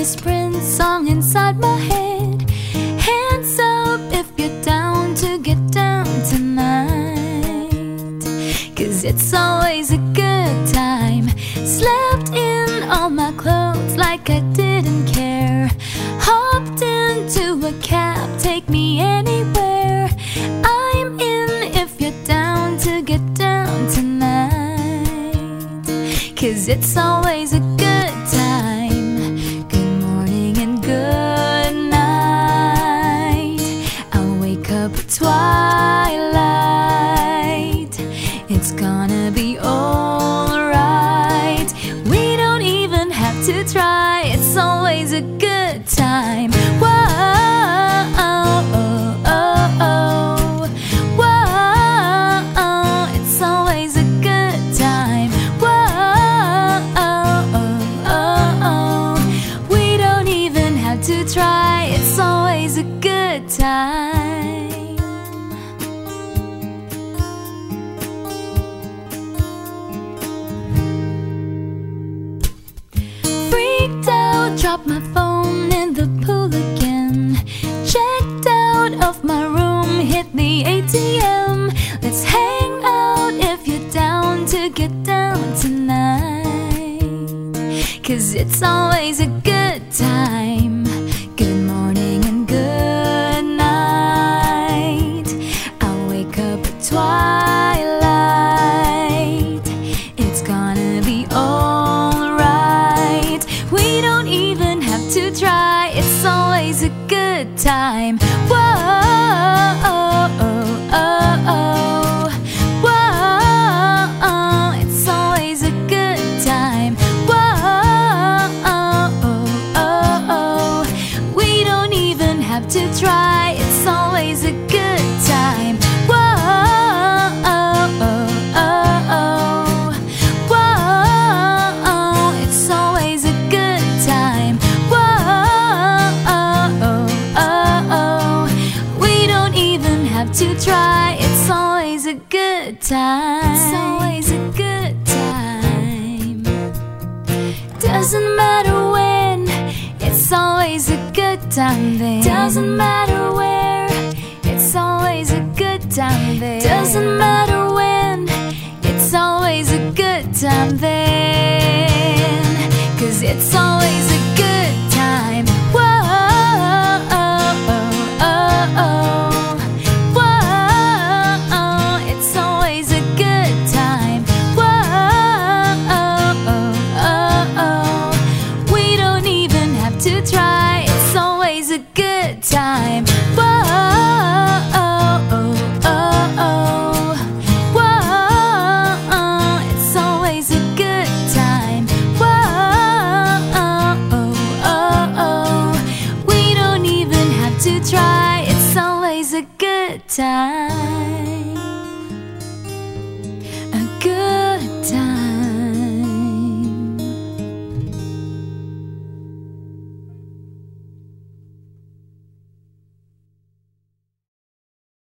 this Prince song inside my head. Hands up if you're down to get down tonight, 'cause it's always a good time. Slept in all my clothes like I didn't care. Hopped into a cab, take me anywhere. I'm in if you're down to get down tonight, 'cause it's always a good time. Good morning and good night. I'll wake up at twilight. It's gonna be alright. We don't even have to try. It's always a good time. Whoa, oh, oh, oh. Whoa, it's always a good time. Whoa, oh, oh, oh. We don't even have to try. It's always a good time. Freaked out, dropped my phone in the pool again. Checked out of my room, hit the ATM. Let's hang out if you're down to get down tonight, 'cause it's always a good time. Good morning and good night. I'll wake up at twilight. It's gonna be alright. We don't even have to try. It's always a good time. Whoa, oh, oh, oh, oh. Whoa, it's always a good time. Whoa, oh, oh, oh, oh. We don't even have to try. It's always a good time. Whoa, oh, oh, oh, oh. Whoa, it's always a good time. Whoa, oh, oh, oh. We don't even have to try. It's always a good time. It's always a good time. Doesn't matter when, it's always a good time there. Doesn't matter where, it's always a good time there. Doesn't matter when, it's always a good time then, 'cause it's always a